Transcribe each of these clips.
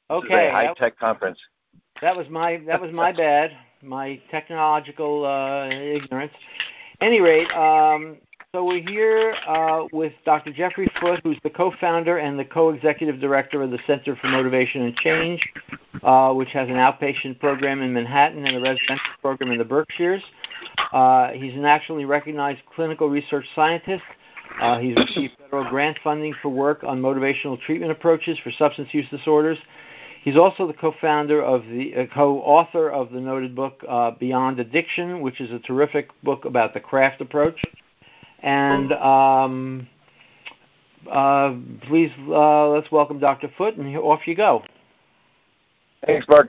Okay. This is a high-tech conference. That was my bad, my technological ignorance. Any rate, so we're here with Dr. Jeffrey Foote, who's the co-founder and the co-executive director of the Center for Motivation and Change, which has an outpatient program in Manhattan and a residential program in the Berkshires. He's a nationally recognized clinical research scientist. He's received federal grant funding for work on motivational treatment approaches for substance use disorders. He's also the co-author of the noted book Beyond Addiction, which is a terrific book about the craft approach. And please let's welcome Dr. Foote, and off you go. Thanks, Mark.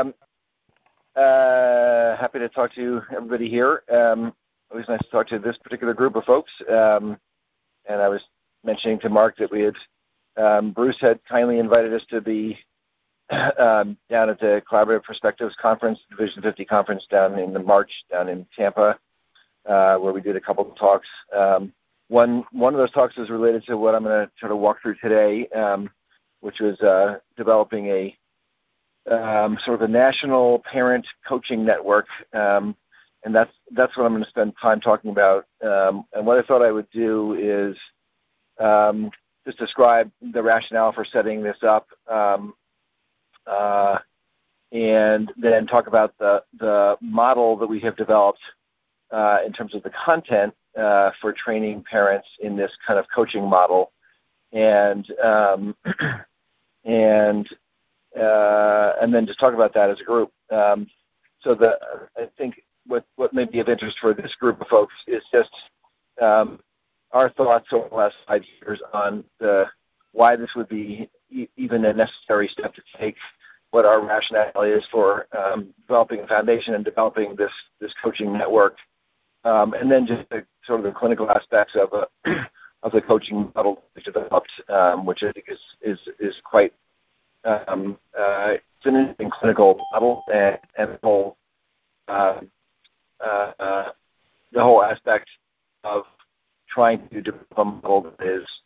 Happy to talk to everybody here. Always nice to talk to this particular group of folks. And I was mentioning to Mark that we had Bruce had kindly invited us to be down at the Collaborative Perspectives Conference, Division 50 Conference down in March down in Tampa, where we did a couple of talks. One of those talks is related to what I'm going to sort of walk through today, which was developing a sort of a national parent coaching network, and that's what I'm going to spend time talking about. And what I thought I would do is just describe the rationale for setting this up. And then talk about the model that we have developed in terms of the content for training parents in this kind of coaching model, and then just talk about that as a group. I think what may be of interest for this group of folks is just our thoughts over the last 5 years on why this would be even a necessary step to take, what our rationale is for developing a foundation and developing this coaching network, and then just sort of the clinical aspects of the coaching model we developed, which I think is quite it's an interesting clinical model, and the whole aspect of trying to develop a model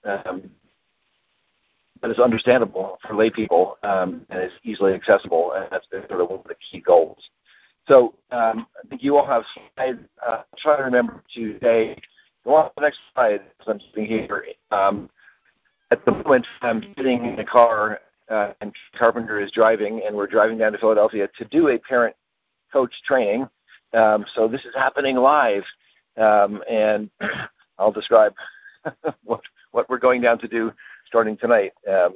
that is understandable for lay people and is easily accessible, and that's been sort of one of the key goals. So I think you all have slides. Try to remember to say, go on to the next slide as I'm sitting here. At the moment, I'm sitting in the car, and Carpenter is driving, and we're driving down to Philadelphia to do a parent coach training. So this is happening live, and I'll describe what we're going down to do starting tonight.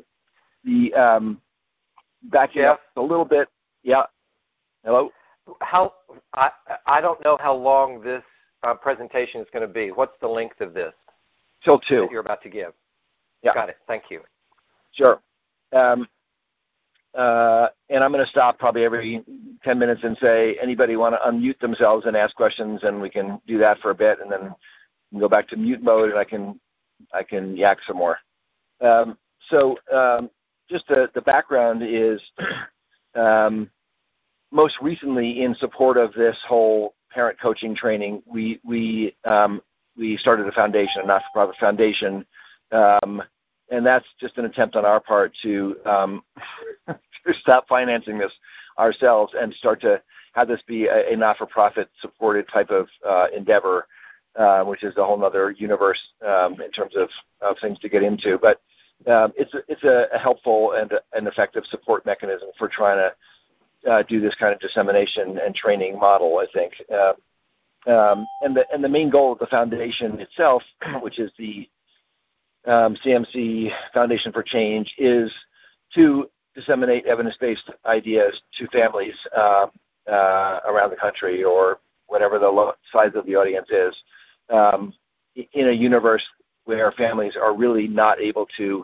Backing up a little bit. Yeah. Hello? I don't know how long this presentation is going to be. What's the length of this? Till 2. That you're about to give. Yeah. Got it. Thank you. Sure. And I'm going to stop probably every 10 minutes and say, anybody want to unmute themselves and ask questions, and we can do that for a bit, and then go back to mute mode, and I can yak some more. Just the background is most recently, in support of this whole parent coaching training, we started a foundation, a not-for-profit foundation, and that's just an attempt on our part to stop financing this ourselves and start to have this be a not-for-profit supported type of endeavor, which is a whole other universe in terms of things to get into. But it's a helpful and effective support mechanism for trying to do this kind of dissemination and training model, I think. And the main goal of the foundation itself, which is the CMC Foundation for Change, is to disseminate evidence-based ideas to families around the country, or whatever the size of the audience is, in a universe where families are really not able to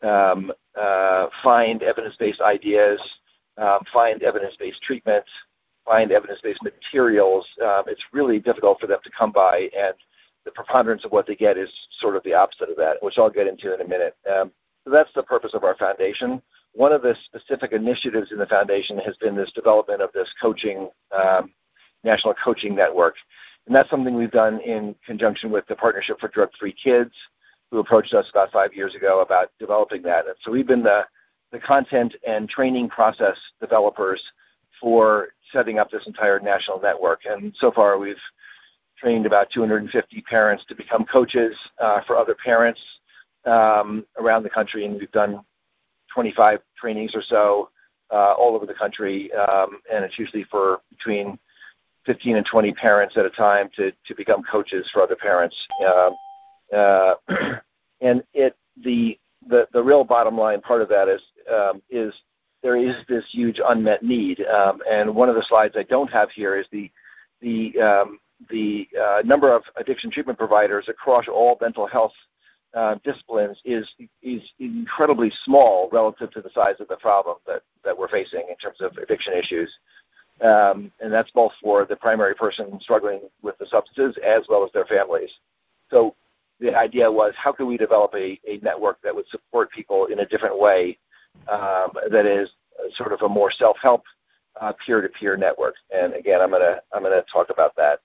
find evidence-based ideas, find evidence-based treatments, find evidence-based materials. It's really difficult for them to come by, and the preponderance of what they get is sort of the opposite of that, which I'll get into in a minute. So that's the purpose of our foundation. One of the specific initiatives in the foundation has been this development of this coaching, national coaching network. And that's something we've done in conjunction with the Partnership for Drug-Free Kids, who approached us about 5 years ago about developing that. And so we've been the the content and training process developers for setting up this entire national network. And so far, we've trained about 250 parents to become coaches for other parents around the country, and we've done 25 trainings or so all over the country, and it's usually for between 15 and 20 parents at a time to become coaches for other parents. And the real bottom line part of that is there is this huge unmet need. And one of the slides I don't have here is the number of addiction treatment providers across all mental health disciplines is incredibly small relative to the size of the problem that we're facing in terms of addiction issues. And that's both for the primary person struggling with the substances as well as their families. So the idea was, how can we develop a network that would support people in a different way that is sort of a more self-help peer-to-peer network? And again, I'm gonna talk about that.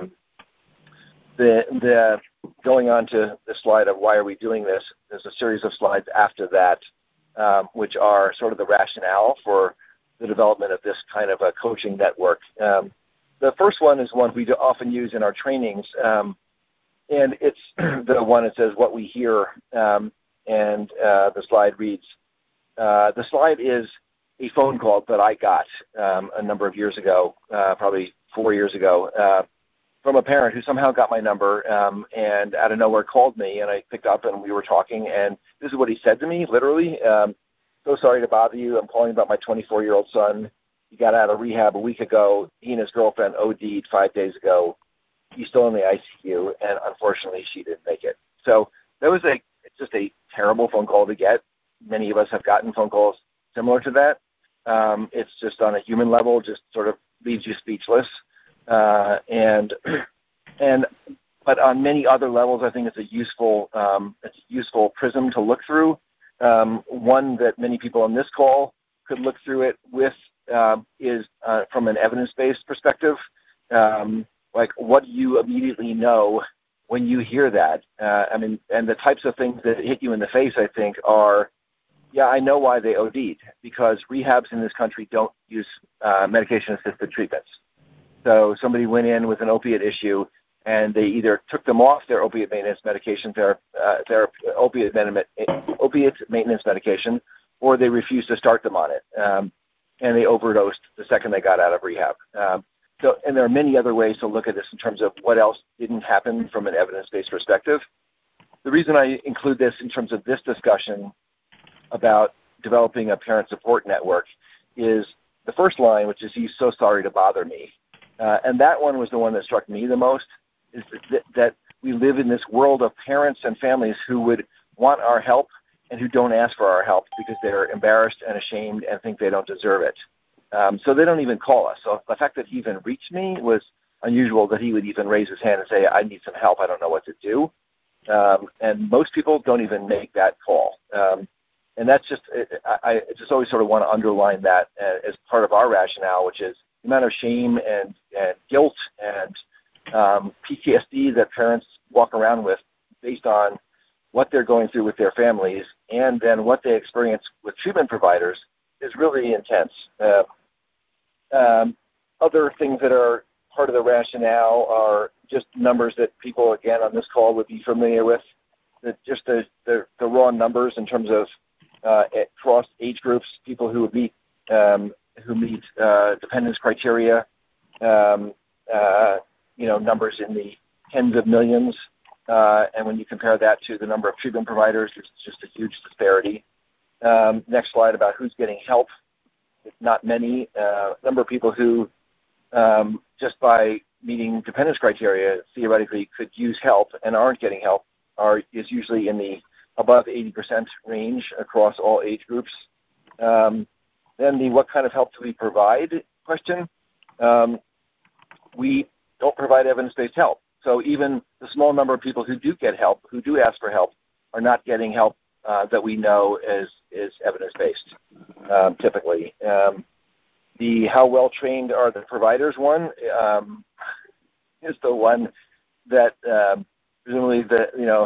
The going on to the slide of why are we doing this, there's a series of slides after that, which are sort of the rationale for the development of this kind of a coaching network. The first one is one we often use in our trainings, and it's the one that says what we hear, and the slide reads, the slide is a phone call that I got a number of years ago, probably 4 years ago, from a parent who somehow got my number and out of nowhere called me, and I picked up and we were talking, and this is what he said to me, literally. So sorry to bother you. I'm calling about my 24-year-old son. He got out of rehab a week ago. He and his girlfriend OD'd 5 days ago. He's still in the ICU, and unfortunately she didn't make it. So that was just a terrible phone call to get. Many of us have gotten phone calls similar to that. It's just on a human level, just sort of leaves you speechless. But on many other levels, I think it's a useful prism to look through. One that many people on this call could look through it with is from an evidence-based perspective. Like, what do you immediately know when you hear that? And the types of things that hit you in the face, I think, are, yeah, I know why they OD'd, because rehabs in this country don't use medication-assisted treatments. So somebody went in with an opiate issue, and they either took them off their opiate maintenance medication, opiate maintenance medication, or they refused to start them on it, and they overdosed the second they got out of rehab. And there are many other ways to look at this in terms of what else didn't happen from an evidence-based perspective. The reason I include this in terms of this discussion about developing a parent support network is the first line, which is, he's so sorry to bother me. And that one was the one that struck me the most, is that we live in this world of parents and families who would want our help and who don't ask for our help because they're embarrassed and ashamed and think they don't deserve it. So they don't even call us. So the fact that he even reached me was unusual, that he would even raise his hand and say, I need some help, I don't know what to do. And most people don't even make that call. And that's just, I just always sort of want to underline that as part of our rationale, which is the amount of shame and guilt and PTSD that parents walk around with based on what they're going through with their families and then what they experience with treatment providers is really intense. Other things that are part of the rationale are just numbers that people, again, on this call would be familiar with, just the raw numbers in terms of across age groups, people who meet dependence criteria, numbers in the tens of millions. And when you compare that to the number of treatment providers, it's just a huge disparity. Next slide about who's getting help. It's not many. Number of people who, just by meeting dependence criteria, theoretically could use help and aren't getting help is usually in the above 80% range across all age groups. Then the what kind of help do we provide question. We don't provide evidence-based help. So even the small number of people who do get help, who do ask for help, are not getting help that we know is evidence-based, typically. The how well-trained are the providers one is the one that presumably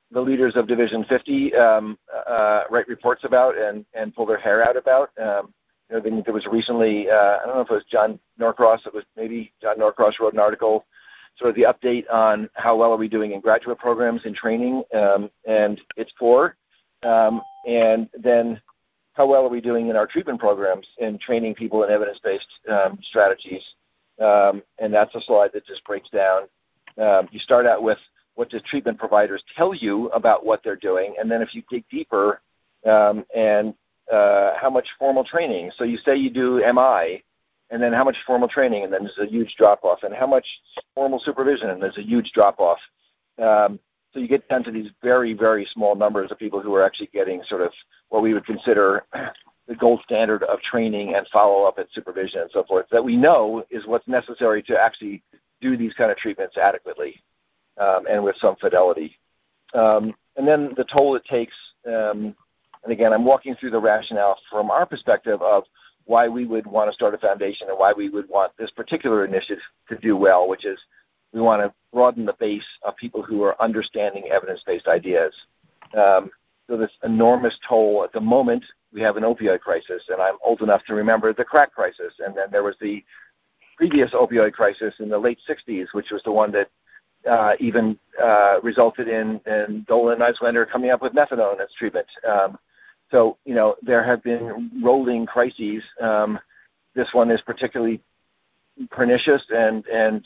the leaders of Division 50 write reports about and pull their hair out about. There was recently, I don't know if it was John Norcross, it was maybe John Norcross wrote an article, sort of the update on how well are we doing in graduate programs and training, and it's poor. And then how well are we doing in our treatment programs in training people in evidence-based strategies? And that's a slide that just breaks down. You start out with what do treatment providers tell you about what they're doing, and then if you dig deeper, and how much formal training. So you say you do MI, and then how much formal training, and then there's a huge drop-off, and how much formal supervision, and there's a huge drop-off. So you get down to these very, very small numbers of people who are actually getting sort of what we would consider the gold standard of training and follow-up and supervision and so forth, that we know is what's necessary to actually do these kind of treatments adequately and with some fidelity. And then the toll it takes, and again, I'm walking through the rationale from our perspective of why we would want to start a foundation and why we would want this particular initiative to do well, which is we want to broaden the base of people who are understanding evidence-based ideas. So this enormous toll at the moment, we have an opioid crisis, and I'm old enough to remember the crack crisis, and then there was the previous opioid crisis in the late 60s, which was the one that even resulted in Dolan and Eislender coming up with methadone as treatment. So, there have been rolling crises. This one is particularly pernicious and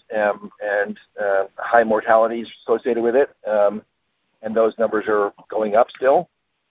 high mortalities associated with it, and those numbers are going up still.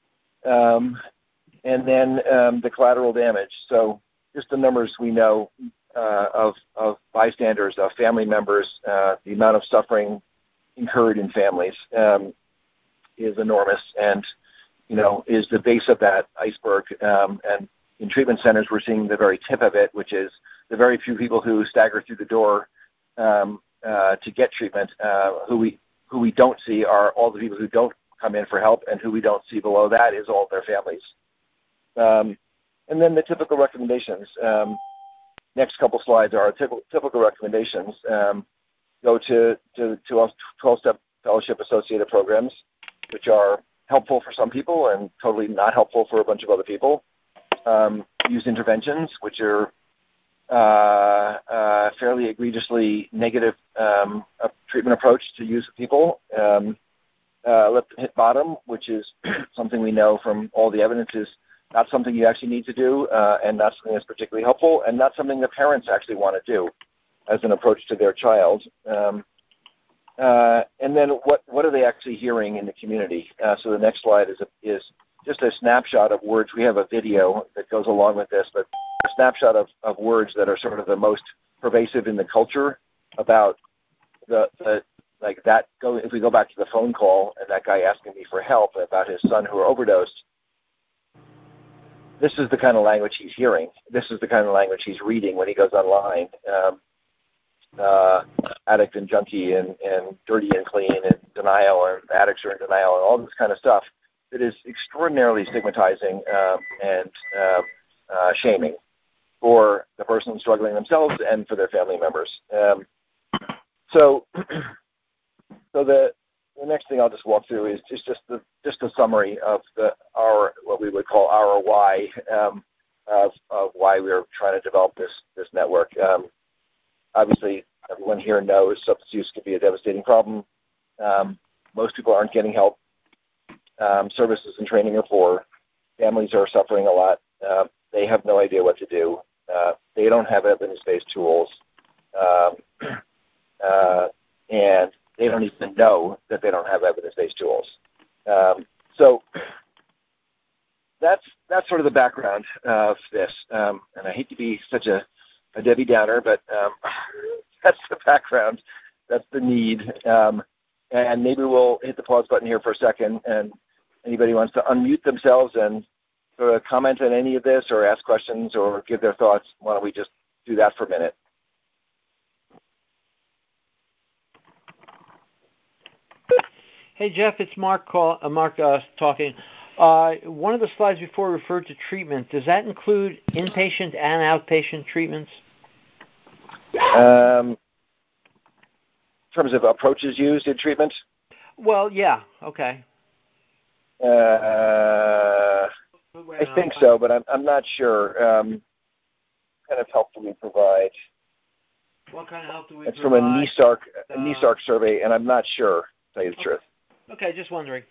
And then the collateral damage. So just the numbers we know of bystanders, of family members, the amount of suffering incurred in families is enormous, and is the base of that iceberg. And in treatment centers, we're seeing the very tip of it, which is the very few people who stagger through the door to get treatment. Who we don't see are all the people who don't come in for help, and who we don't see below that is all of their families. And then the typical recommendations. Next couple slides are our typical recommendations. Go to 12-step fellowship associated programs, which are helpful for some people and totally not helpful for a bunch of other people. Use interventions, which are fairly egregiously negative treatment approach to use with people. Let them hit bottom, which is something we know from all the evidence is not something you actually need to do, and not something that's particularly helpful, and not something that parents actually want to do as an approach to their child. And then what are they actually hearing in the community? So the next slide is just a snapshot of words. We have a video that goes along with this, but a snapshot of words that are sort of the most pervasive in the culture about if we go back to the phone call and that guy asking me for help about his son who overdosed, this is the kind of language he's hearing. This is the kind of language he's reading when he goes online. Addict and junkie and dirty and clean and denial, and addicts are in denial, and all this kind of stuff. It is extraordinarily stigmatizing and shaming for the person struggling themselves and for their family members. So the next thing I'll just walk through is just a summary of what we would call our why of why we're trying to develop this network. Obviously, everyone here knows substance use can be a devastating problem. Most people aren't getting help. Services and training are poor. Families are suffering a lot. They have no idea what to do. They don't have evidence-based tools. And they don't even know that they don't have evidence-based tools. So that's sort of the background of this. And I hate to be such a Debbie Downer, but that's the background. That's the need. And maybe we'll hit the pause button here for a second, and anybody wants to unmute themselves and sort of comment on any of this or ask questions or give their thoughts, why don't we just do that for a minute? Hey, Jeff, it's Mark talking. One of the slides before referred to treatment. Does that include inpatient and outpatient treatments? In terms of approaches used in treatment? Well, yeah. Okay. I think so, but I'm not sure. What kind of help do we provide? What kind of help do we it's provide? It's from a NESARC survey, and I'm not sure, to tell you the truth. Okay, just wondering.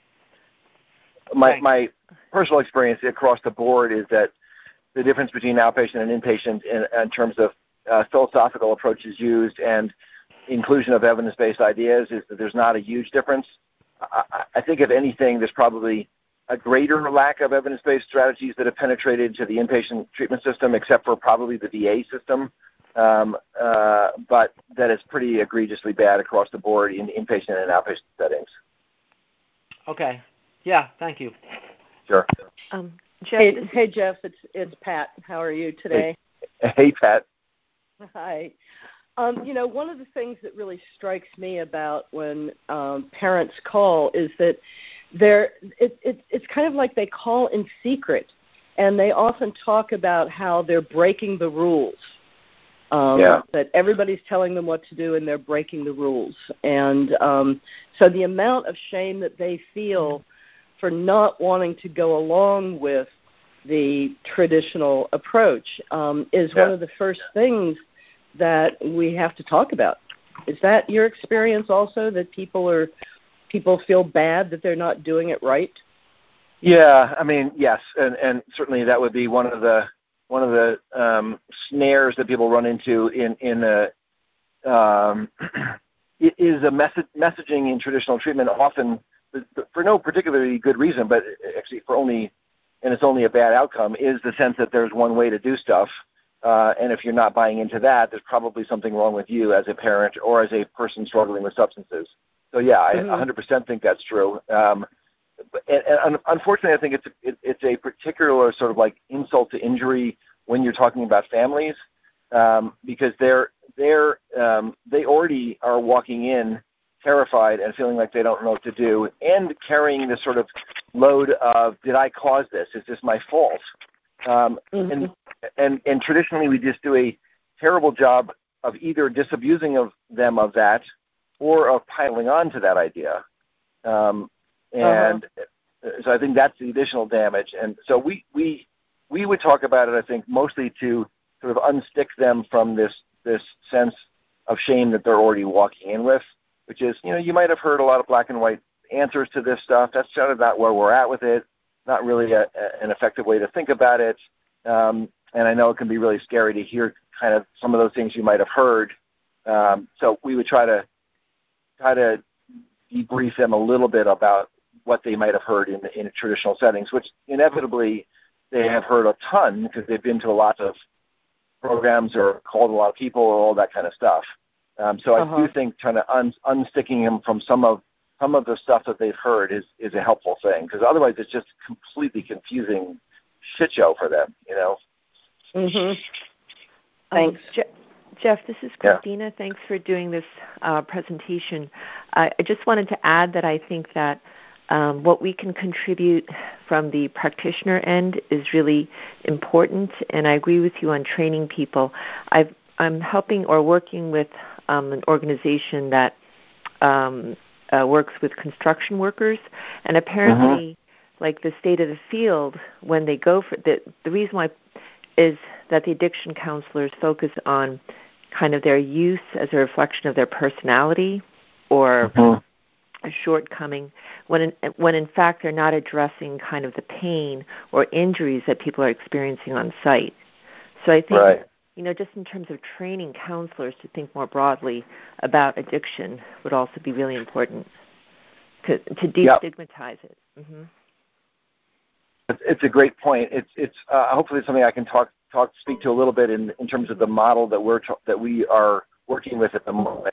My personal experience across the board is that the difference between outpatient and inpatient in terms of philosophical approaches used and inclusion of evidence-based ideas is that there's not a huge difference. I think, if anything, there's probably a greater lack of evidence-based strategies that have penetrated to the inpatient treatment system, except for probably the VA system, but that is pretty egregiously bad across the board in inpatient and outpatient settings. Okay. Yeah, thank you. Sure. Jeff, hey, Jeff, it's Pat. How are you today? Hey Pat. Hi. One of the things that really strikes me about when parents call is that it's kind of like they call in secret, and they often talk about how they're breaking the rules. That everybody's telling them what to do, and they're breaking the rules. And so the amount of shame that they feel for not wanting to go along with the traditional approach is one of the first things that we have to talk about. Is that your experience also, that people feel bad that they're not doing it right? Yeah, I mean, yes, and certainly that would be one of the snares that people run into is a messaging in traditional treatment, often for no particularly good reason, but actually it's only a bad outcome, is the sense that there's one way to do stuff. And if you're not buying into that, there's probably something wrong with you as a parent or as a person struggling with substances. So yeah, I 100% think that's true. And unfortunately, I think it's a particular sort of like insult to injury when you're talking about families, because they already are walking in terrified and feeling like they don't know what to do, and carrying this sort of load of, did I cause this? Is this my fault? And traditionally, we just do a terrible job of either disabusing of them of that or of piling on to that idea. So I think that's the additional damage. And so we would talk about it, I think, mostly to sort of unstick them from this sense of shame that they're already walking in with, which is, you might have heard a lot of black and white answers to this stuff. That's kind of not where we're at with it, not really an effective way to think about it. And I know it can be really scary to hear kind of some of those things you might have heard. So we would try to debrief them a little bit about what they might have heard in traditional settings, which inevitably they have heard a ton because they've been to a lot of programs or called a lot of people or all that kind of stuff. So I do think trying to unsticking them from some of the stuff that they've heard is a helpful thing, because otherwise it's just completely confusing shit show for them, Thanks. Jeff, this is Christina. Yeah. Thanks for doing this presentation. I just wanted to add that I think that what we can contribute from the practitioner end is really important, and I agree with you on training people. I'm helping or working with an organization that works with construction workers, and apparently, like the state of the field, when they go for the reason why is that the addiction counselors focus on kind of their use as a reflection of their personality or a shortcoming, when in fact they're not addressing kind of the pain or injuries that people are experiencing on site. So I think, just in terms of training counselors to think more broadly about addiction would also be really important to destigmatize it. It's a great point. It's hopefully something I can speak to a little bit in terms of the model that we are working with at the moment,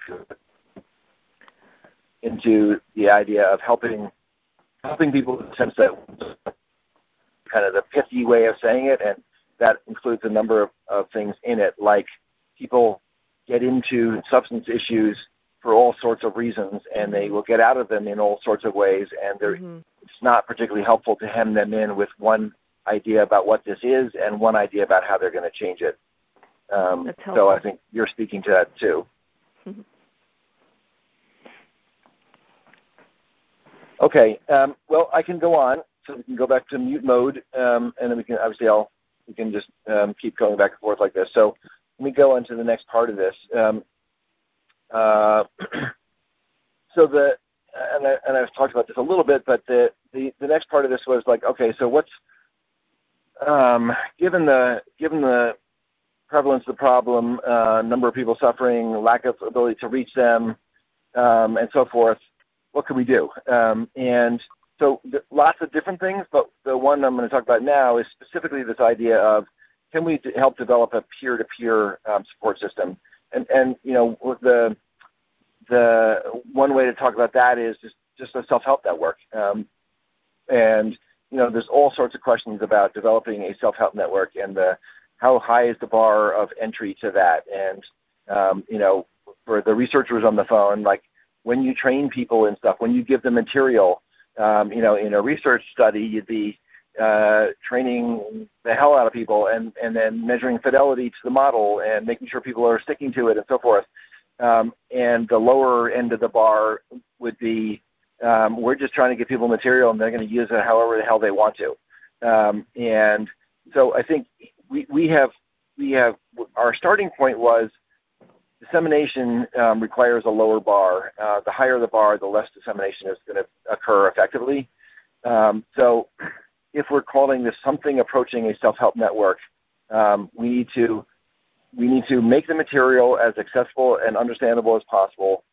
into the idea of helping people in the sense that kind of the pithy way of saying it, and that includes a number of things in it, like people get into substance issues for all sorts of reasons, and they will get out of them in all sorts of ways, and it's not particularly helpful to hem them in with one idea about what this is and one idea about how they're going to change it. So I think you're speaking to that too. Okay. Well, I can go on, so we can go back to mute mode, and then we can we can just keep going back and forth like this. So let me go on to the next part of this. And I've talked about this a little bit, but the next part of this was like, okay, so what's given the prevalence of the problem, number of people suffering, lack of ability to reach them, and so forth, what can we do? And so lots of different things, but the one I'm going to talk about now is specifically this idea of, can we help develop a peer-to-peer support system? And the one way to talk about that is just a self-help network. And there's all sorts of questions about developing a self-help network and how high is the bar of entry to that. And for the researchers on the phone, like when you train people and stuff, when you give them material, in a research study, you'd be training the hell out of people and then measuring fidelity to the model and making sure people are sticking to it and so forth. And the lower end of the bar would be, we're just trying to give people material and they're going to use it however the hell they want to. And so I think we have our starting point was dissemination requires a lower bar. The higher the bar, the less dissemination is going to occur effectively. So if we're calling this something approaching a self-help network, we need to make the material as accessible and understandable as possible,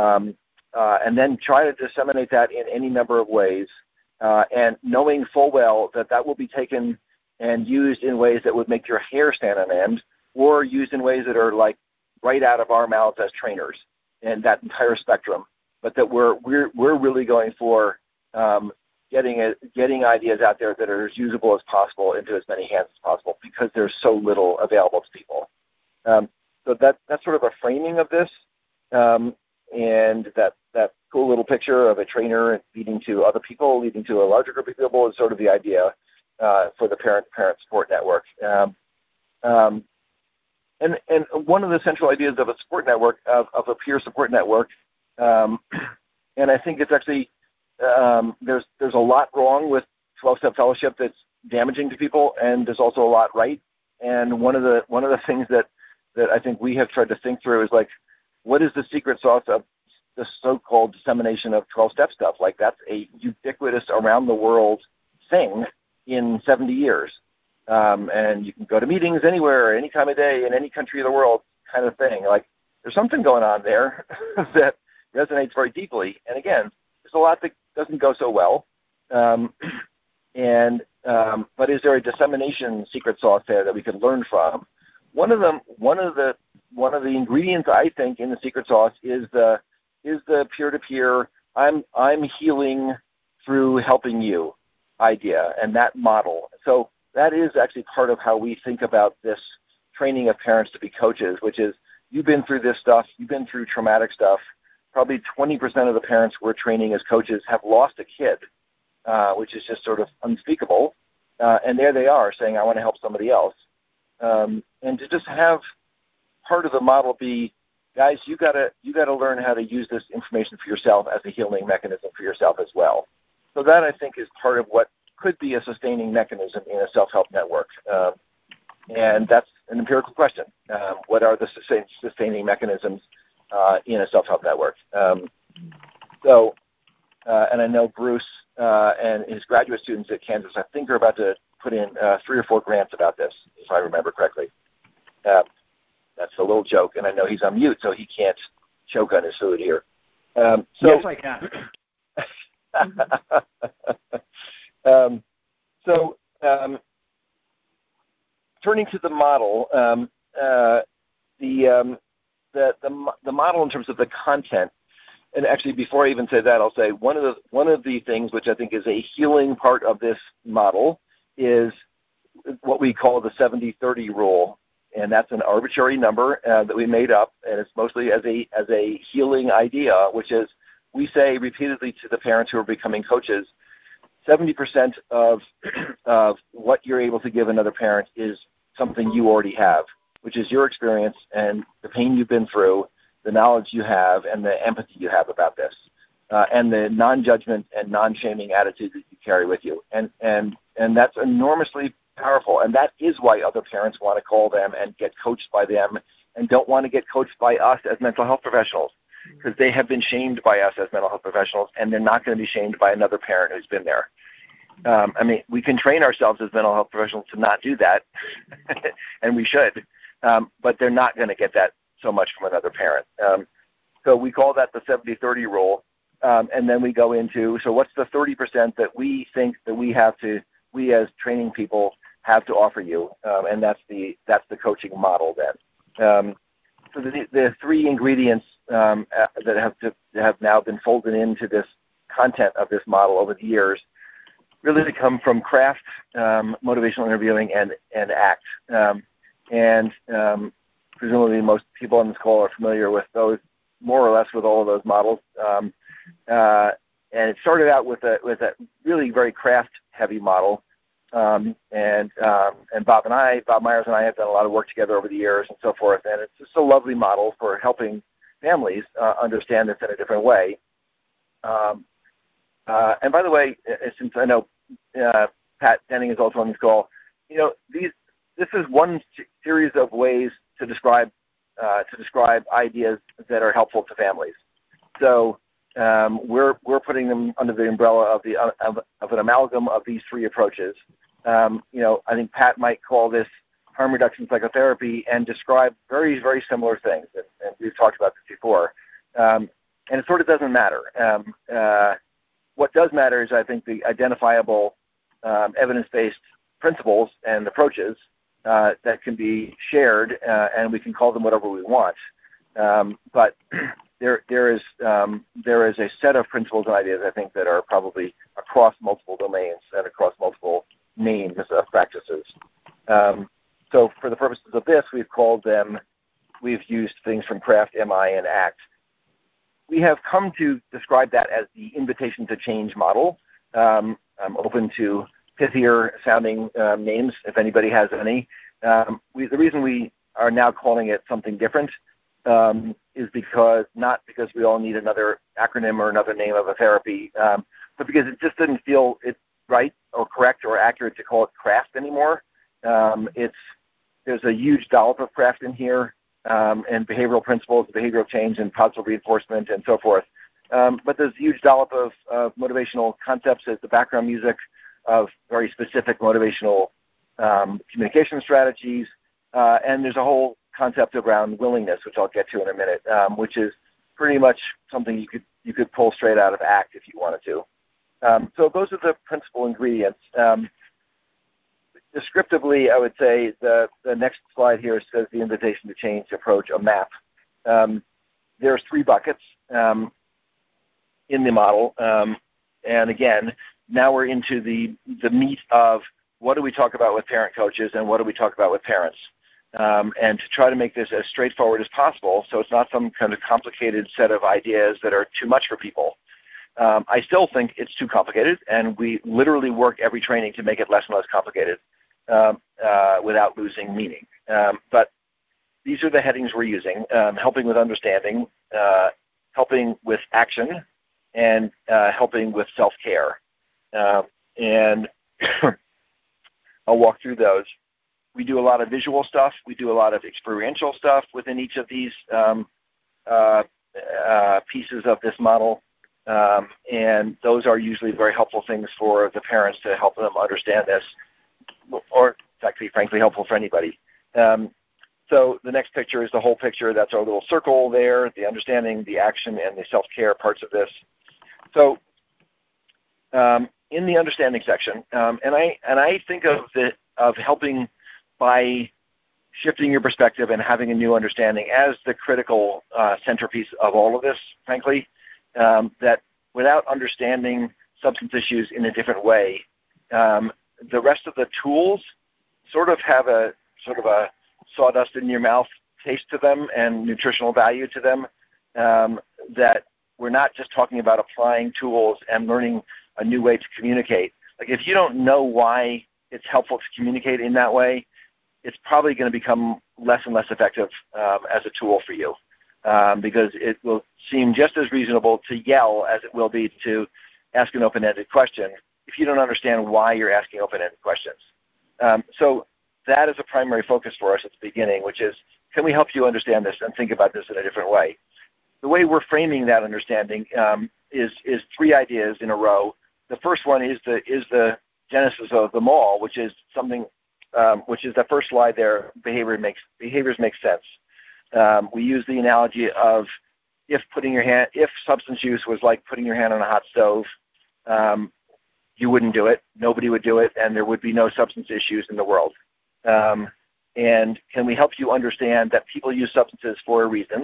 and then try to disseminate that in any number of ways, and knowing full well that will be taken and used in ways that would make your hair stand on end, or used in ways that are like right out of our mouths as trainers, and that entire spectrum. But that we're really going for getting ideas out there that are as usable as possible into as many hands as possible, because there's so little available to people. So that's sort of a framing of this, and that cool little picture of a trainer leading to other people, leading to a larger group of people, is sort of the idea for the parent support network. And one of the central ideas of a support network, of a peer support network, and I think it's actually there's a lot wrong with 12-step fellowship that's damaging to people, and there's also a lot right. And one of the things that I think we have tried to think through is like, what is the secret sauce of the so-called dissemination of 12-step stuff? Like, that's a ubiquitous around the world thing in 70 years. And you can go to meetings anywhere, any time of day, in any country of the world, kind of thing. Like, there's something going on there that resonates very deeply. And again, there's a lot that doesn't go so well. But is there a dissemination secret sauce there that we could learn from? One of the ingredients, I think, in the secret sauce is the peer-to-peer, I'm healing through helping you idea, and that model. So that is actually part of how we think about this training of parents to be coaches, which is, you've been through this stuff, you've been through traumatic stuff. Probably 20% of the parents we're training as coaches have lost a kid, which is just sort of unspeakable. And there they are saying, I want to help somebody else. And to just have part of the model be, guys, you gotta learn how to use this information for yourself as a healing mechanism for yourself as well. So that, I think, is part of what could be a sustaining mechanism in a self-help network. And that's an empirical question. What are the sustaining mechanisms in a self-help network? And I know Bruce and his graduate students at Kansas, I think, are about to put in 3 or 4 grants about this, if I remember correctly. That's a little joke, and I know he's on mute, so he can't choke on his food here. Yes, I can. Turning to the model, the model in terms of the content, and actually before I even say that, I'll say one of the things which I think is a healing part of this model is what we call the 70-30 rule, and that's an arbitrary number that we made up, and it's mostly as a healing idea, which is, we say repeatedly to the parents who are becoming coaches, 70% of what you're able to give another parent is something you already have, which is your experience and the pain you've been through, the knowledge you have, and the empathy you have about this. and the non-judgment and non-shaming attitude that you carry with you. And that's enormously powerful. And that is why other parents want to call them and get coached by them and don't want to get coached by us as mental health professionals, because they have been shamed by us as mental health professionals, and they're not going to be shamed by another parent who's been there. We can train ourselves as mental health professionals to not do that, and we should, but they're not going to get that so much from another parent. So we call that the 70-30 rule, and then we go into, so what's the 30% that we think that we as training people have to offer you, and that's the coaching model then. So the three ingredients that have now been folded into this content of this model over the years really come from CRAFT, motivational interviewing, and ACT. Presumably most people on this call are familiar with those, more or less with all of those models. And it started out with a really very CRAFT-heavy model. And Bob Myers and I have done a lot of work together over the years and so forth, and it's just a lovely model for helping families understand this in a different way. And by the way, since I know Pat Denning is also on this call, this is one series of ways to describe ideas that are helpful to families. So we're putting them under the umbrella of an amalgam of these three approaches. I think Pat might call this harm reduction psychotherapy and describe very, very similar things, and we've talked about this before. And it sort of doesn't matter. What does matter is, I think, the identifiable evidence-based principles and approaches that can be shared, and we can call them whatever we want. But there is a set of principles and ideas, I think, that are probably across multiple domains and across multiple names of practices. So for the purposes of this, we've used things from CRAFT, MI, and ACT. We have come to describe that as the invitation to change model. I'm open to pithier sounding names if anybody has any. The reason we are now calling it something different is not because we all need another acronym or another name of a therapy, but because it just didn't feel it's right or correct or accurate to call it CRAFT anymore. There's a huge dollop of CRAFT in here, and behavioral principles, behavioral change, and positive reinforcement, and so forth. But there's a huge dollop of motivational concepts as the background music of very specific motivational communication strategies, and there's a whole concept around willingness, which I'll get to in a minute, which is pretty much something you could pull straight out of ACT if you wanted to. So those are the principal ingredients. Descriptively, I would say the next slide here says the invitation to change approach, a map. There's three buckets in the model, and again, now we're into the meat of what do we talk about with parent coaches and what do we talk about with parents, and to try to make this as straightforward as possible, so it's not some kind of complicated set of ideas that are too much for people. I still think it's too complicated, and we literally work every training to make it less and less complicated without losing meaning. But these are the headings we're using: helping with understanding, helping with action, and helping with self-care. And I'll walk through those. We do a lot of visual stuff. We do a lot of experiential stuff within each of these pieces of this model. And those are usually very helpful things for the parents to help them understand this, or it's actually, frankly, helpful for anybody. So the next picture is the whole picture. That's our little circle there, the understanding, the action, and the self-care parts of this. So in the understanding section, and I think of helping by shifting your perspective and having a new understanding as the critical centerpiece of all of this, frankly, that without understanding substance issues in a different way, the rest of the tools sort of have a sawdust in your mouth taste to them and nutritional value to them, that we're not just talking about applying tools and learning a new way to communicate. Like, if you don't know why it's helpful to communicate in that way, it's probably going to become less and less effective as a tool for you. because it will seem just as reasonable to yell as it will be to ask an open-ended question if you don't understand why you're asking open-ended questions. So that is a primary focus for us at the beginning, which is, can we help you understand this and think about this in a different way? The way we're framing that understanding is three ideas in a row. The first one is the genesis of them all, which is something, which is the first slide there. Behaviors make sense. We use the analogy of if substance use was like putting your hand on a hot stove, you wouldn't do it. Nobody would do it, and there would be no substance issues in the world. And can we help you understand that people use substances for a reason?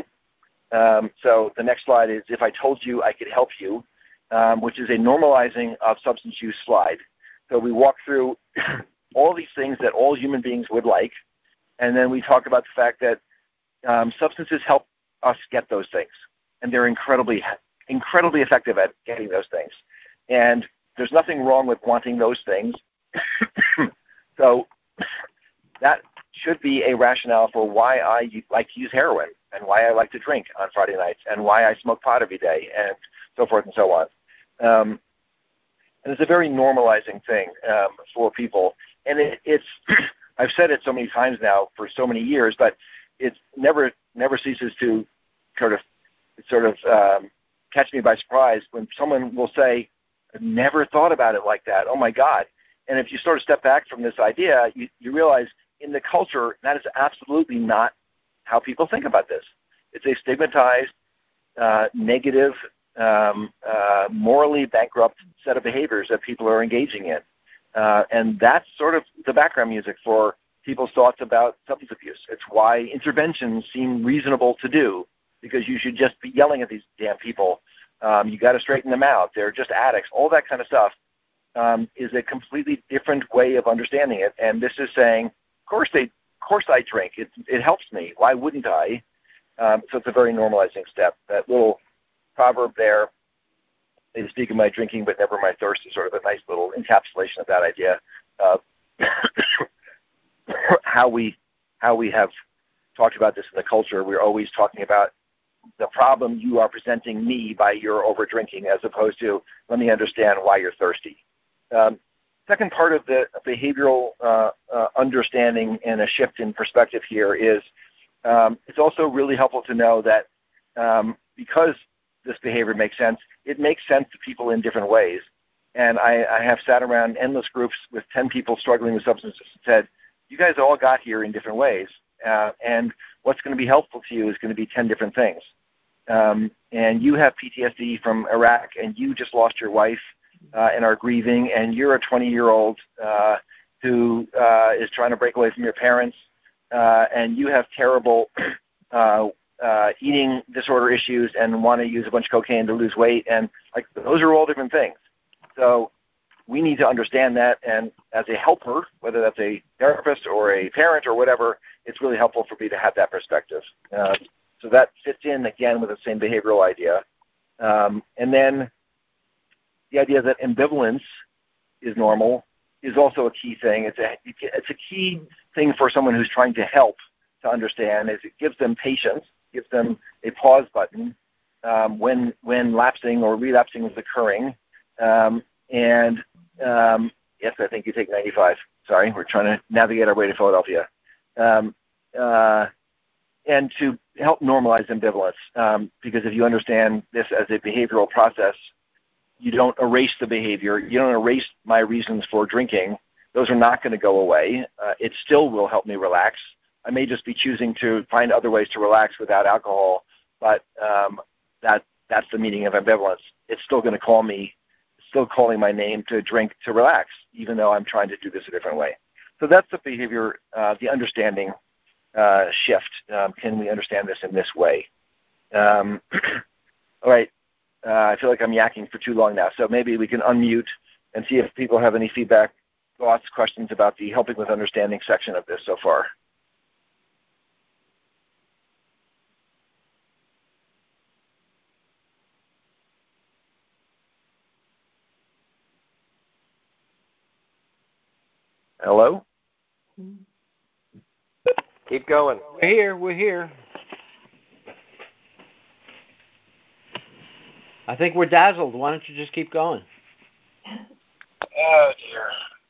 So the next slide is if I told you I could help you, which is a normalizing of substance use slide. So we walk through all these things that all human beings would like, and then we talk about the fact that substances help us get those things, and they're incredibly effective at getting those things. And there's nothing wrong with wanting those things. So that should be a rationale for why I like to use heroin and why I like to drink on Friday nights and why I smoke pot every day and so forth and so on. And it's a very normalizing thing for people. And it's I've said it so many times now for so many years, but it never ceases to sort of catch me by surprise when someone will say, "I've never thought about it like that. Oh my God!" And if you sort of step back from this idea, you realize in the culture that is absolutely not how people think about this. It's a stigmatized, negative, morally bankrupt set of behaviors that people are engaging in, and that's sort of the background music for people's thoughts about substance abuse. It's why interventions seem reasonable to do, because you should just be yelling at these damn people. You got to straighten them out. They're just addicts. All that kind of stuff is a completely different way of understanding it. And this is saying, of course I drink. It helps me. Why wouldn't I? So it's a very normalizing step. That little proverb there, they speak of my drinking but never my thirst, is sort of a nice little encapsulation of that idea of how we have talked about this in the culture. We're always talking about the problem you are presenting me by your over drinking, as opposed to let me understand why you're thirsty. Second part of the behavioral understanding and a shift in perspective here is it's also really helpful to know that because this behavior makes sense, it makes sense to people in different ways. And I have sat around endless groups with 10 people struggling with substances and said, you guys all got here in different ways, and what's going to be helpful to you is going to be 10 different things. And you have PTSD from Iraq, and you just lost your wife and are grieving, and you're a 20-year-old who is trying to break away from your parents, and you have terrible eating disorder issues and want to use a bunch of cocaine to lose weight, and like those are all different things. So we need to understand that, and as a helper, whether that's a therapist or a parent or whatever, it's really helpful for me to have that perspective. So that fits in, again, with the same behavioral idea. And then the idea that ambivalence is normal is also a key thing. It's a key thing for someone who's trying to help to understand, is it gives them patience, gives them a pause button when lapsing or relapsing is occurring. Yes, I think you take 95. Sorry, we're trying to navigate our way to Philadelphia. And to help normalize ambivalence, because if you understand this as a behavioral process, you don't erase the behavior. You don't erase my reasons for drinking. Those are not going to go away. It still will help me relax. I may just be choosing to find other ways to relax without alcohol, but that's the meaning of ambivalence. It's still going to call me, still calling my name to drink to relax, even though I'm trying to do this a different way. So that's the behavior, the understanding shift. Can we understand this in this way? All right. I feel like I'm yakking for too long now, so maybe we can unmute and see if people have any feedback, thoughts, questions about the helping with understanding section of this so far. Hello? Keep going. We're here. I think we're dazzled. Why don't you just keep going? Oh, dear.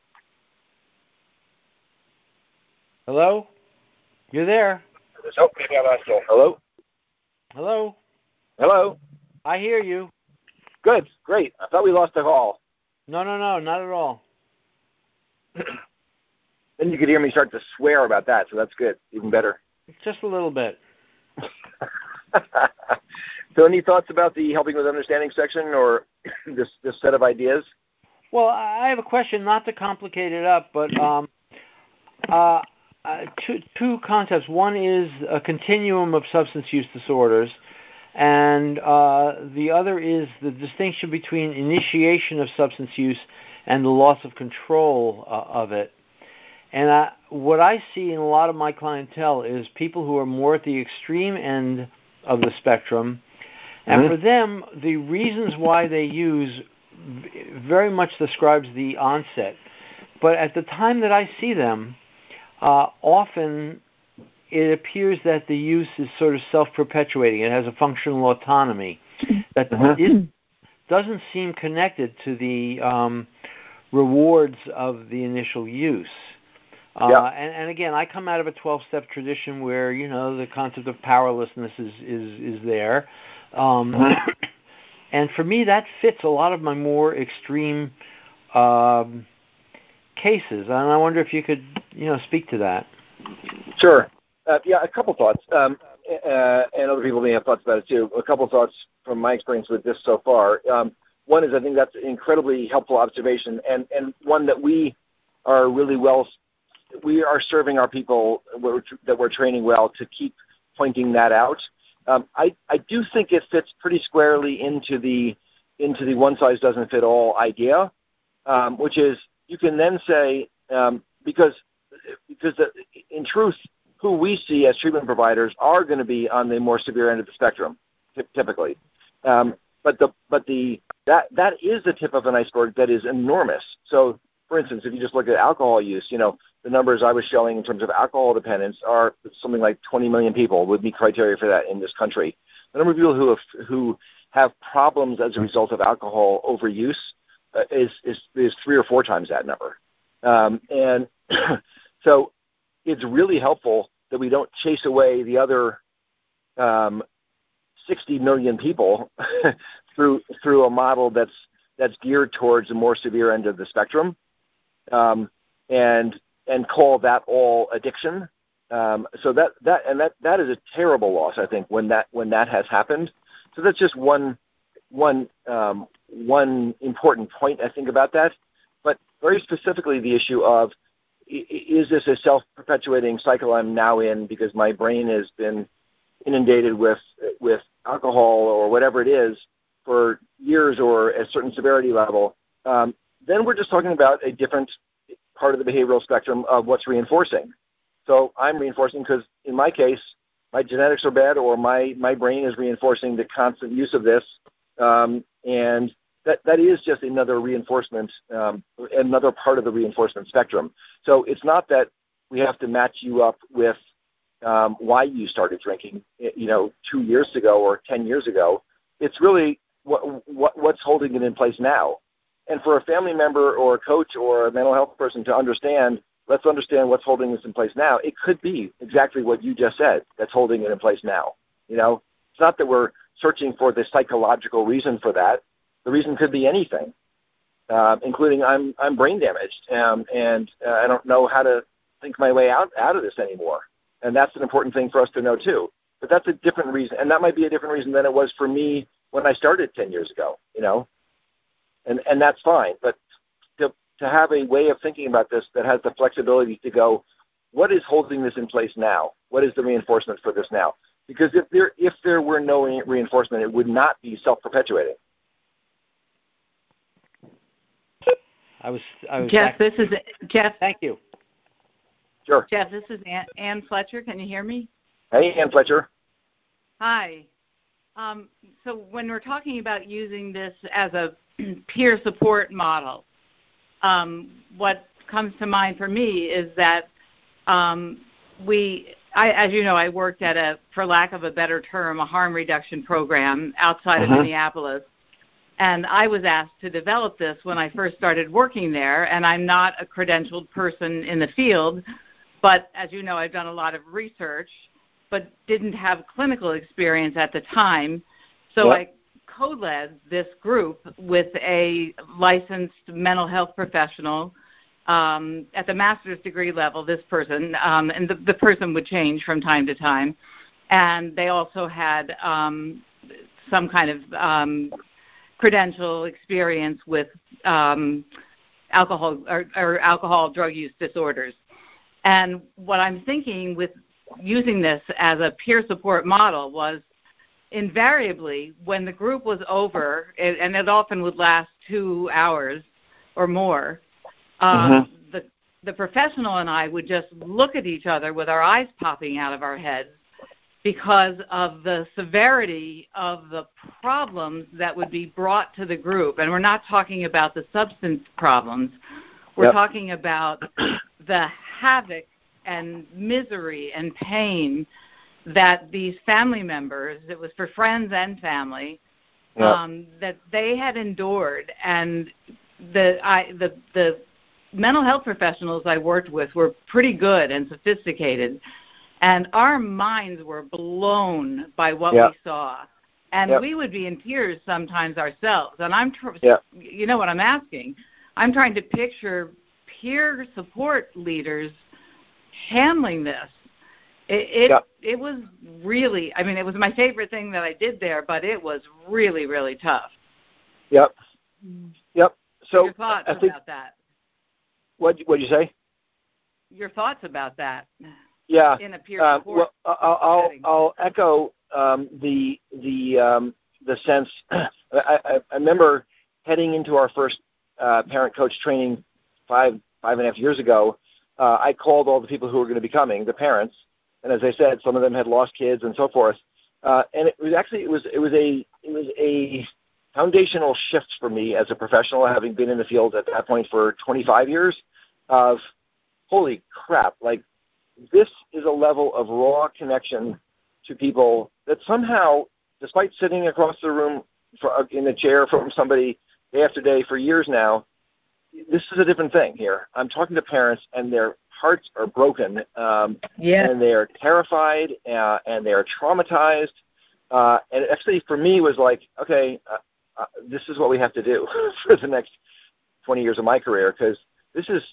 Hello? You're there. Oh, maybe I'm not still. Hello? Hello? Hello? I hear you. Good. Great. I thought we lost the call. No, not at all. Then you could hear me start to swear about that, so that's good. Even better. Just a little bit. So any thoughts about the Helping with Understanding section or this set of ideas? Well, I have a question, not to complicate it up, but two concepts. One is a continuum of substance use disorders, and the other is the distinction between initiation of substance use and the loss of control of it. And what I see in a lot of my clientele is people who are more at the extreme end of the spectrum, and for them, the reasons why they use very much describes the onset. But at the time that I see them, often it appears that the use is sort of self-perpetuating. It has a functional autonomy that doesn't seem connected to the rewards of the initial use. And again, I come out of a 12-step tradition where, the concept of powerlessness is there. And for me, that fits a lot of my more extreme cases. And I wonder if you could, speak to that. Sure. A couple thoughts. And other people may have thoughts about it too. A couple thoughts from my experience with this so far. One is I think that's an incredibly helpful observation, and one that we are really we are serving our people that we're training well to keep pointing that out. I do think it fits pretty squarely into the one-size-doesn't-fit-all idea, which is you can then say, because in truth, who we see as treatment providers are going to be on the more severe end of the spectrum, typically. But that is the tip of an iceberg that is enormous. So, for instance, if you just look at alcohol use, the numbers I was showing in terms of alcohol dependence are something like 20 million people would meet criteria for that in this country. The number of people who have problems as a result of alcohol overuse is 3 or 4 times that number. And so it's really helpful that we don't chase away the other 60 million people through a model that's geared towards the more severe end of the spectrum, and call that all addiction. So that is a terrible loss, I think, when that has happened. So that's just one important point, I think, about that. But very specifically, the issue of, is this a self-perpetuating cycle I'm now in because my brain has been inundated with alcohol or whatever it is for years or a certain severity level? Then we're just talking about a different part of the behavioral spectrum of what's reinforcing. So I'm reinforcing because, in my case, my genetics are bad, or my brain is reinforcing the constant use of this, and that is just another reinforcement, another part of the reinforcement spectrum. So it's not that we have to match you up with why you started drinking, 2 years ago or 10 years ago. It's really what's holding it in place now. And for a family member or a coach or a mental health person to understand, let's understand what's holding this in place now. It could be exactly what you just said that's holding it in place now. It's not that we're searching for the psychological reason for that. The reason could be anything, including I'm brain damaged, and I don't know how to think my way out of this anymore. And that's an important thing for us to know too. But that's a different reason, and that might be a different reason than it was for me when I started 10 years ago, And that's fine, but to have a way of thinking about this that has the flexibility to go, what is holding this in place now? What is the reinforcement for this now? Because if there were no reinforcement, it would not be self-perpetuating. I was Jeff, this is Jeff. Thank you. Sure. Jeff, this is Ann Fletcher. Can you hear me? Hey, Ann Fletcher. Hi. So when we're talking about using this as a peer support model, what comes to mind for me is that as you know, I worked at for lack of a better term, a harm reduction program outside of Minneapolis. And I was asked to develop this when I first started working there, and I'm not a credentialed person in the field, but as you know, I've done a lot of research, but didn't have clinical experience at the time. So I co-led this group with a licensed mental health professional at the master's degree level, this person, and the person would change from time to time. And they also had some kind of credential experience with alcohol or alcohol drug use disorders. And what I'm thinking with using this as a peer support model was invariably when the group was over, and it often would last 2 hours or more, the professional and I would just look at each other with our eyes popping out of our heads because of the severity of the problems that would be brought to the group. And we're not talking about the substance problems. We're talking about the havoc and misery and pain that these family members, it was for friends and family, that they had endured. And the mental health professionals I worked with were pretty good and sophisticated, and our minds were blown by what we saw. And we would be in tears sometimes ourselves. And you know what I'm asking? I'm trying to picture peer support leaders handling this. It was really, I mean, it was my favorite thing that I did there, but it was really, really tough. So your thoughts about that? What'd you say? Your thoughts about that? Yeah. In a peer support. Well, I'll echo the sense. I remember heading into our first parent coach training five and a half years ago. I called all the people who were going to be coming, the parents, and as I said, some of them had lost kids and so forth. And it was a foundational shift for me as a professional, having been in the field at that point for 25 years. Of holy crap, like this is a level of raw connection to people that somehow, despite sitting across the room in a chair from somebody day after day for years now, this is a different thing here. I'm talking to parents, and their hearts are broken, and they're terrified, and they're traumatized. And actually, for me, was like, okay, this is what we have to do for the next 20 years of my career, because this is,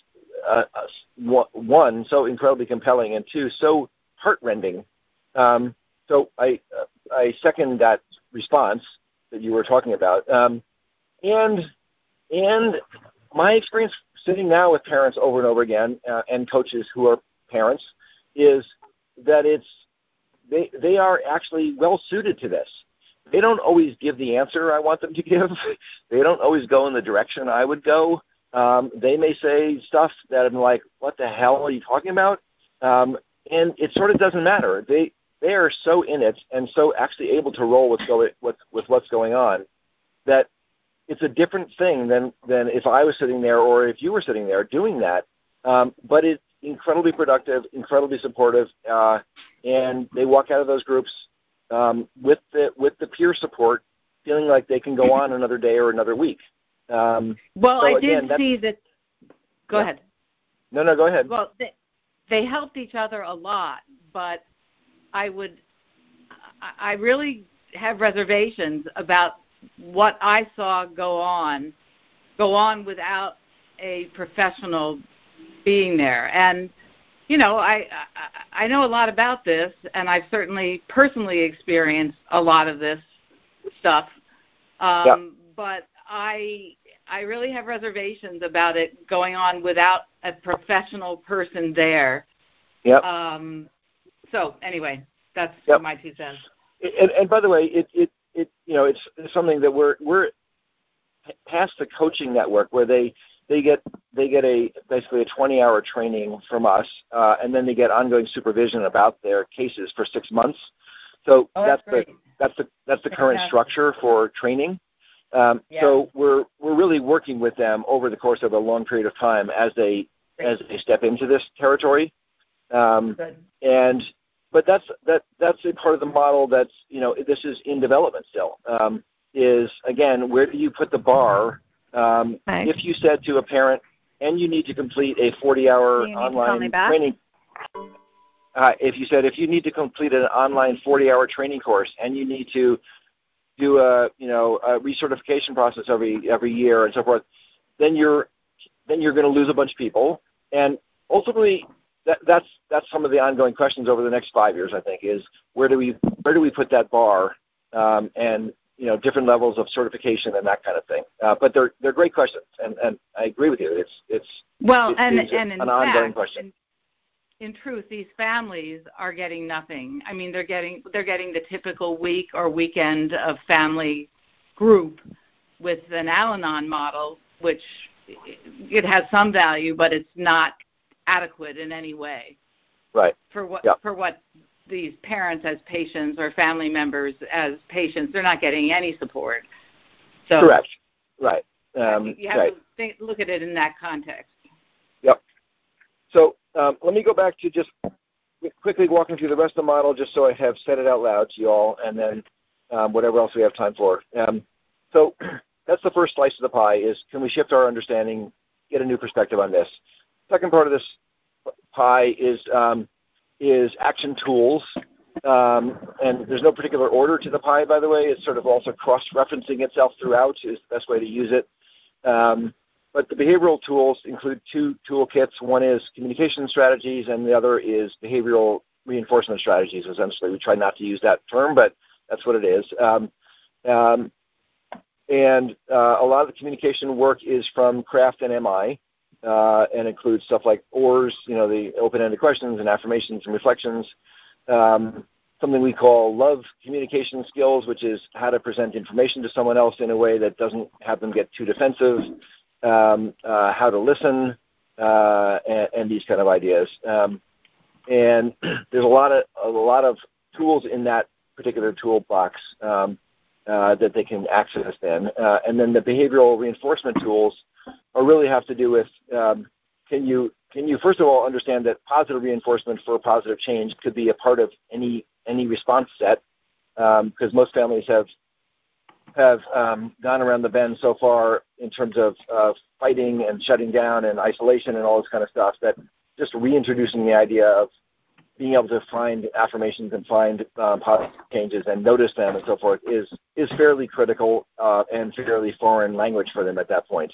one, so incredibly compelling, and two, so heart-rending. So I second that response that you were talking about. And my experience sitting now with parents over and over again, and coaches who are parents, is that they are actually well suited to this. They don't always give the answer I want them to give. They don't always go in the direction I would go. They may say stuff that I'm like, what the hell are you talking about? And it sort of doesn't matter. They are so in it and so actually able to roll with what's going on that it's a different thing than if I was sitting there or if you were sitting there doing that. But it's incredibly productive, incredibly supportive, and they walk out of those groups with the peer support, feeling like they can go on another day or another week. Well, so I again, did see that. Go ahead. No, go ahead. Well, they helped each other a lot, but I really have reservations about what I saw go on without a professional being there. And you know, I know a lot about this, and I've certainly personally experienced a lot of this stuff. But I really have reservations about it going on without a professional person there. So anyway, that's my 2 cents. And by the way, it's something that we're past the coaching network where they get basically a 20-hour training from us, and then they get ongoing supervision about their cases for 6 months. So that's the current structure for training. So we're really working with them over the course of a long period of time as they step into this territory. But that's a part of the model that's, this is in development still. is, again, where do you put the bar? Right. If you said to a parent, and you need to complete a 40-hour online training, if you said if you need to complete an online 40-hour training course and you need to do a recertification process every year and so forth, then you're going to lose a bunch of people. And ultimately, that's some of the ongoing questions over the next 5 years. I think is where do we put that bar, and different levels of certification and that kind of thing. But they're great questions, and I agree with you. It's an ongoing question. In truth, these families are getting nothing. I mean, they're getting the typical week or weekend of family group with an Al-Anon model, which it has some value, but it's not adequate in any way. Right. For what Yep. for what these parents as patients or family members as patients, they're not getting any support. So correct. Right. You have to look at it in that context. Yep. So let me go back to just quickly walking through the rest of the model, just so I have said it out loud to you all, and then whatever else we have time for. So that's the first slice of the pie: is can we shift our understanding, get a new perspective on this? Second part of this pie is action tools, and there's no particular order to the pie, by the way. It's sort of also cross-referencing itself throughout is the best way to use it. But the behavioral tools include two toolkits. One is communication strategies, and the other is behavioral reinforcement strategies, essentially. We try not to use that term, but that's what it is. And a lot of the communication work is from Craft and MI, and includes stuff like OARS, the open-ended questions and affirmations and reflections. Something we call love communication skills, which is how to present information to someone else in a way that doesn't have them get too defensive. How to listen, and these kind of ideas. And there's a lot of tools in that particular toolbox that they can access then. And then the behavioral reinforcement tools really have to do with can you first of all understand that positive reinforcement for positive change could be a part of any response set, because most families have gone around the bend so far in terms of fighting and shutting down and isolation and all this kind of stuff, that just reintroducing the idea of being able to find affirmations and find positive changes and notice them and so forth is fairly critical and fairly foreign language for them at that point.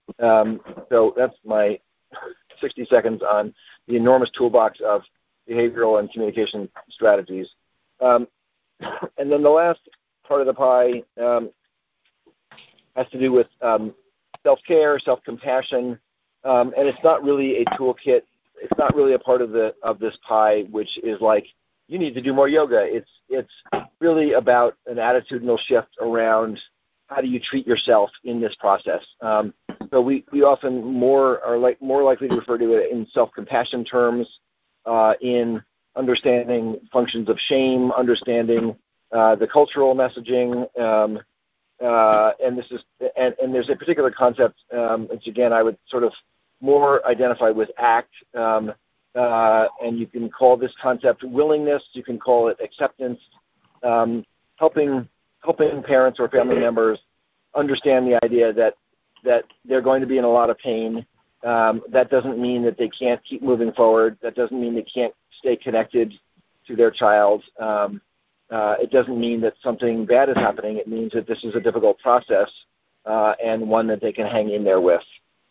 So that's my 60 seconds on the enormous toolbox of behavioral and communication strategies. And then the last part of the pie has to do with self-care, self-compassion, and it's not really a toolkit. It's not really a part of this pie, which is like you need to do more yoga. It's really about an attitudinal shift around how do you treat yourself in this process. So we often are more likely to refer to it in self-compassion terms, in understanding functions of shame, understanding the cultural messaging, and there's a particular concept, which again I would sort of more identify with ACT, and you can call this concept willingness, you can call it acceptance, helping parents or family members understand the idea that they're going to be in a lot of pain. That doesn't mean that they can't keep moving forward. That doesn't mean they can't stay connected to their child. It doesn't mean that something bad is happening. It means that this is a difficult process and one that they can hang in there with.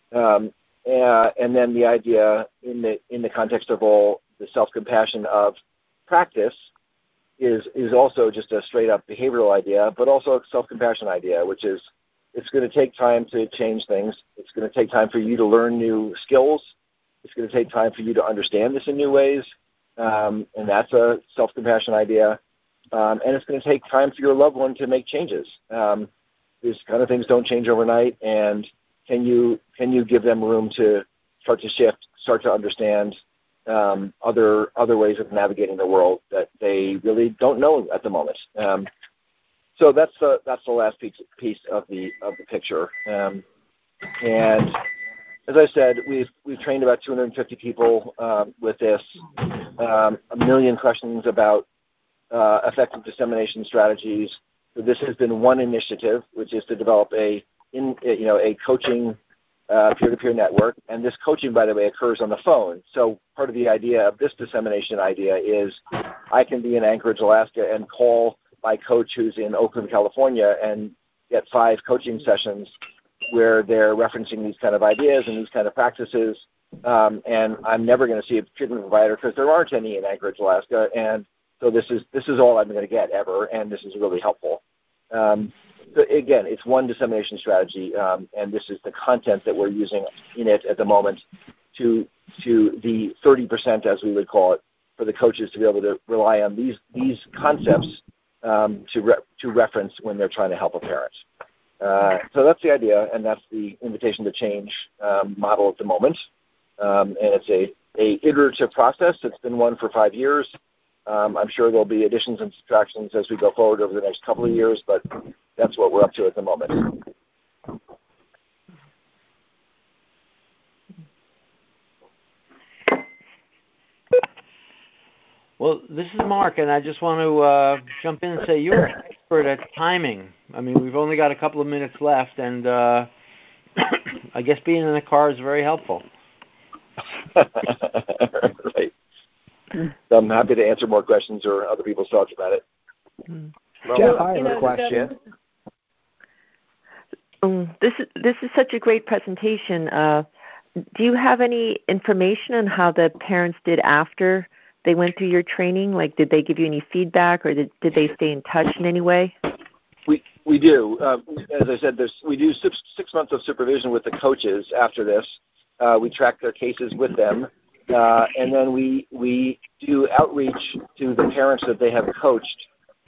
And then the idea in the context of all the self-compassion of practice is also just a straight-up behavioral idea, but also a self-compassion idea, which is it's going to take time to change things. It's going to take time for you to learn new skills. It's going to take time for you to understand this in new ways, and that's a self-compassion idea. And it's going to take time for your loved one to make changes. These kind of things don't change overnight, and can you give them room to start to shift, start to understand other ways of navigating the world that they really don't know at the moment. So that's the last piece of the picture. And as I said, we've trained about 250 people with this, 1 million questions about effective dissemination strategies, So this has been one initiative, which is to develop a coaching peer-to-peer network. And this coaching, by the way, occurs on the phone. So part of the idea of this dissemination idea is I can be in Anchorage, Alaska, and call my coach who's in Oakland, California, and get 5 coaching sessions where they're referencing these kind of ideas and these kind of practices. And I'm never going to see a treatment provider because there aren't any in Anchorage, Alaska. And so this is all I'm going to get ever, and this is really helpful. So again, it's one dissemination strategy, and this is the content that we're using in it at the moment to the 30%, as we would call it, for the coaches to be able to rely on these concepts to reference when they're trying to help a parent. So that's the idea, and that's the invitation to change model at the moment. And it's a iterative process. It's been one for 5 years. I'm sure there'll be additions and subtractions as we go forward over the next couple of years, but that's what we're up to at the moment. Well, this is Mark, and I just want to jump in and say you're an expert at timing. I mean, we've only got a couple of minutes left, and I guess being in the car is very helpful. Right. So I'm happy to answer more questions or other people's thoughts about it. Well, Jeff, I have a question. This is such a great presentation. Do you have any information on how the parents did after they went through your training? Like, did they give you any feedback, or did they stay in touch in any way? We do. As I said, we do 6 months of supervision with the coaches after this. We track their cases with them. And then we do outreach to the parents that they have coached.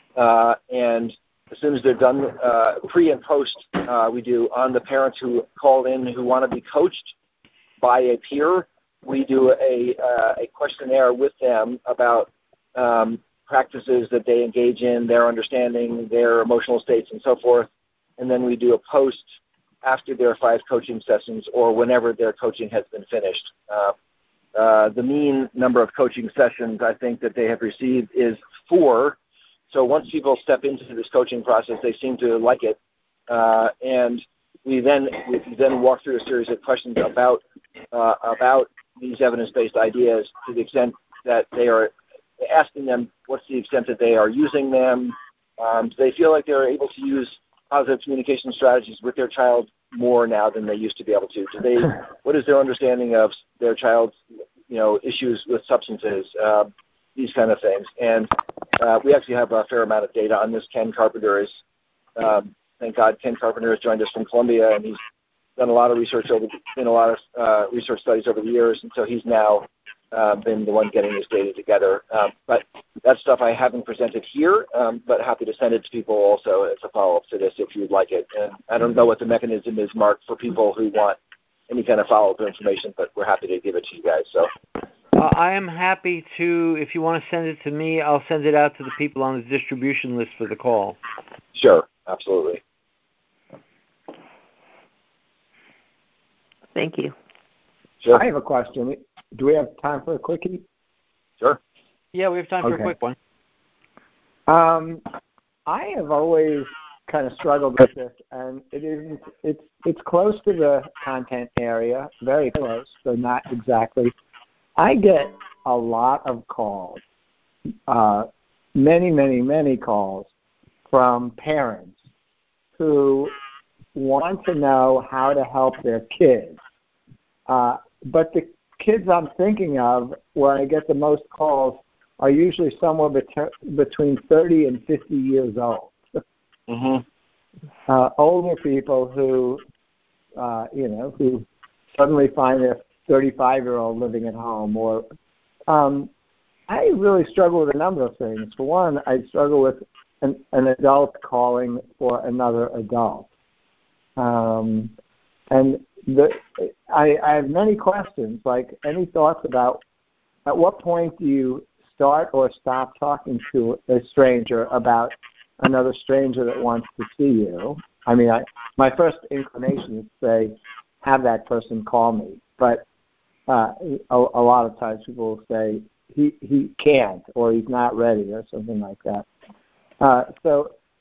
And as soon as they're done, pre and post, we do on the parents who call in who want to be coached by a peer. We do a questionnaire with them about practices that they engage in, their understanding, their emotional states, and so forth. And then we do a post after their 5 coaching sessions or whenever their coaching has been finished. The mean number of coaching sessions I think that they have received is 4. So once people step into this coaching process, they seem to like it. And we then walk through a series of questions about these evidence-based ideas to the extent that they are asking them what's the extent that they are using them. Do they feel like they're able to use positive communication strategies with their child more now than they used to be able to? What is their understanding of their child's issues with substances, these kind of things? And we actually have a fair amount of data on this. Ken Carpenter is, thank God, Ken Carpenter has joined us from Columbia, and he's done a lot of research research studies over the years, and so he's now been the one getting this data together. But that stuff I haven't presented here, but happy to send it to people also as a follow-up to this if you'd like it. And I don't know what the mechanism is, Mark, for people who want any kind of follow-up information, but we're happy to give it to you guys. So I am happy to, if you want to send it to me, I'll send it out to the people on the distribution list for the call. Sure, absolutely. Thank you. Sure. I have a question. Do we have time for a quickie? Sure. Yeah, we have time for a quick one. I have always kind of struggled with this, and it's close to the content area, very close, but not exactly. I get a lot of calls, many calls from parents who want to know how to help their kids. But the kids I'm thinking of, where I get the most calls, are usually somewhere between 30 and 50 years old. Mm-hmm. Older people who suddenly find their 35-year-old living at home. Or I really struggle with a number of things. For one, I struggle with an adult calling for another adult. And I have many questions, like any thoughts about at what point do you start or stop talking to a stranger about another stranger that wants to see you? I mean, my first inclination is to say, have that person call me. But a lot of times people will say, he can't, or he's not ready, or something like that. So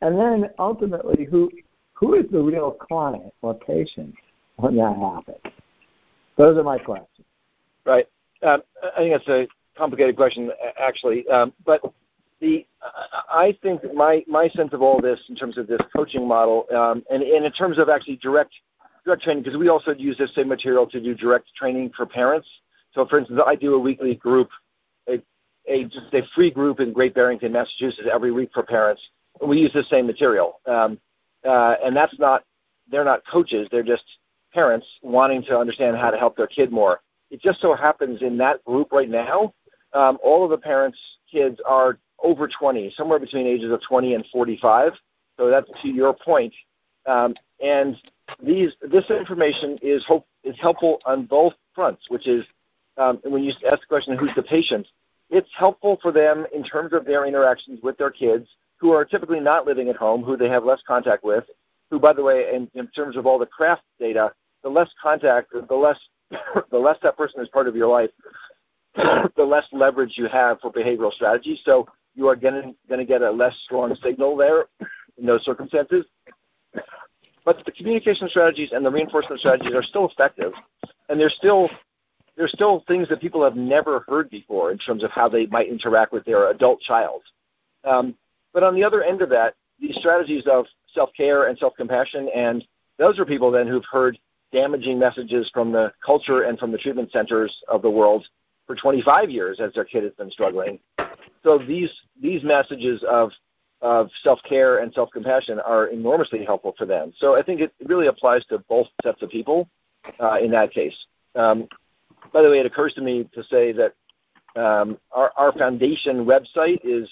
And then ultimately, who is the real client or patient when that happens? Those are my questions. Right. I think that's a complicated question, actually. But I think my sense of all this in terms of this coaching model, and in terms of actually direct training, because we also use this same material to do direct training for parents. So, for instance, I do a weekly group, just a free group in Great Barrington, Massachusetts, every week for parents. And we use the same material, and they're not coaches; they're just parents wanting to understand how to help their kid more. It just so happens in that group right now, all of the parents' kids are over 20, somewhere between ages of 20 and 45. So that's to your point. And this information is helpful on both fronts, which is when you ask the question, who's the patient, it's helpful for them in terms of their interactions with their kids who are typically not living at home, who they have less contact with, who, by the way, in terms of all the CRAFT data, the less contact, the less that person is part of your life, the less leverage you have for behavioral strategy. So you are going to get a less strong signal there in those circumstances. But the communication strategies and the reinforcement strategies are still effective, and there's still things that people have never heard before in terms of how they might interact with their adult child. But on the other end of that, these strategies of self-care and self-compassion, and those are people then who've heard damaging messages from the culture and from the treatment centers of the world for 25 years as their kid has been struggling. So these messages of self-care and self-compassion are enormously helpful for them. So I think it really applies to both sets of people in that case. By the way, it occurs to me to say that our foundation website is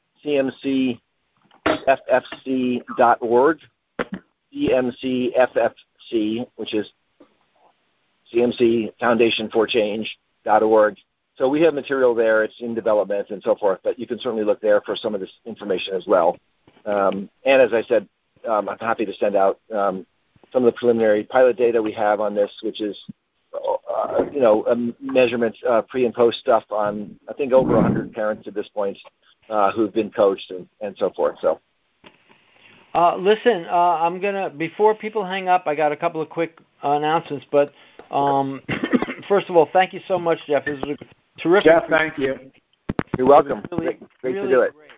cmcffc.org, CMCFFC, which is CMC Foundation for Change.org. So we have material there. It's in development and so forth, but you can certainly look there for some of this information as well. And as I said, I'm happy to send out some of the preliminary pilot data we have on this, which is, measurements, pre and post stuff on, I think, over 100 parents at this point who've been coached and so forth. So. Listen, I'm gonna, before people hang up, I got a couple of quick announcements. But first of all, thank you so much, Jeff. This was a terrific. Jeff, thank you. You're welcome. Really, great really to do it. Great.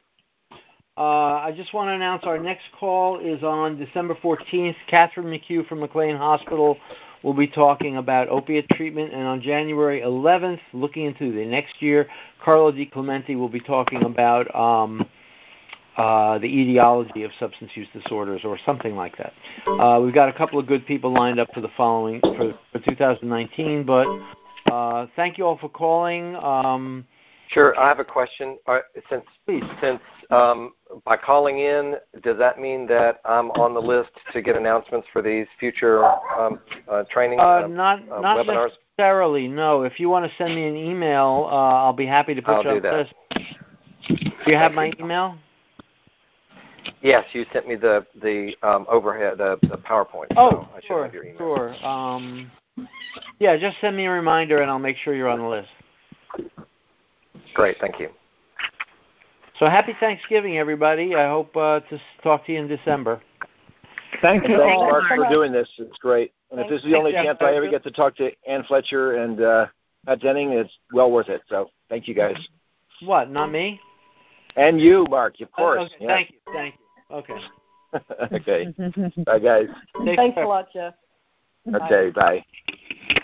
I just want to announce our next call is on December 14th. Catherine McHugh from McLean Hospital will be talking about opiate treatment, and on January 11th, looking into the next year, Carlo Di Clemente will be talking about the etiology of substance use disorders or something like that. We've got a couple of good people lined up for the following for 2019, but thank you all for calling. Sure, I have a question. Since by calling in, does that mean that I'm on the list to get announcements for these future training not webinars? Necessarily, no. If you want to send me an email, I'll be happy to put you on the list. Do you have my email? Yes, you sent me the overhead, the PowerPoint. Oh, so I sure, have your email. sure. Yeah, just send me a reminder, and I'll make sure you're on the list. Great, thank you. So happy Thanksgiving, everybody. I hope to talk to you in December. Thank you. Thanks, Mark, for doing this. It's great. And if this is the only Jeff. chance I ever get to talk to Ann Fletcher and Pat Denning, it's well worth it. So thank you, guys. What, not me? And you, Mark, of course. Okay, yeah. Thank you. Okay. Okay. Bye, guys. Thanks a lot, Jeff. Okay, bye.